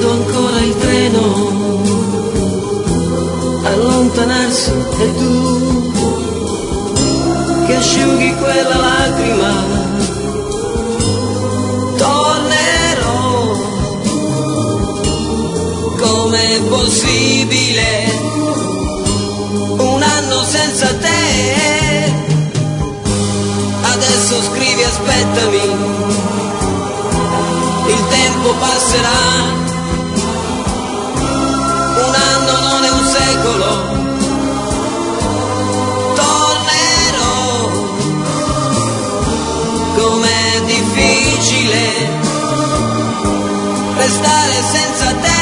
vedo ancora il treno allontanarsi e tu che asciughi quella lacrima. Tornerò, com'è possibile un anno senza te? Adesso scrivi aspettami, il tempo passerà. Un anno non è un secolo. Tornerò, com'è difficile restare senza te.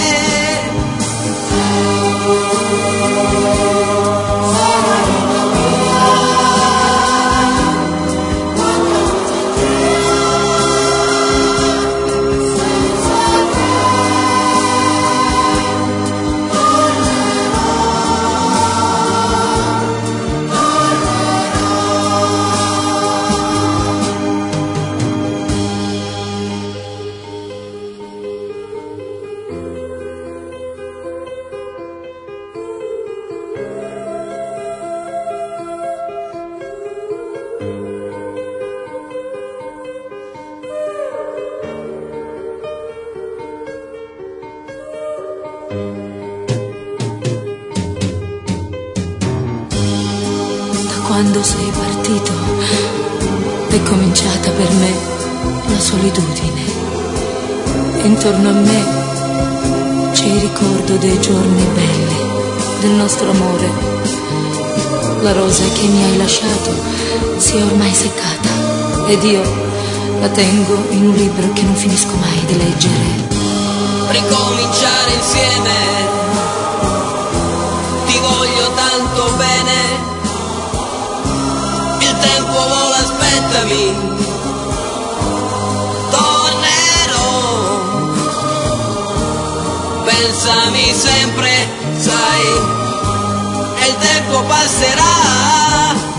Quando sei partito è cominciata per me la solitudine. Intorno a me c'è il ricordo dei giorni belli, del nostro amore. La rosa che mi hai lasciato si è ormai seccata ed io la tengo in un libro che non finisco mai di leggere. Ricominciare insieme, ti voglio tanto bene. Il tempo vola, aspettami, tornerò, pensami sempre, sai, e il tempo passerà.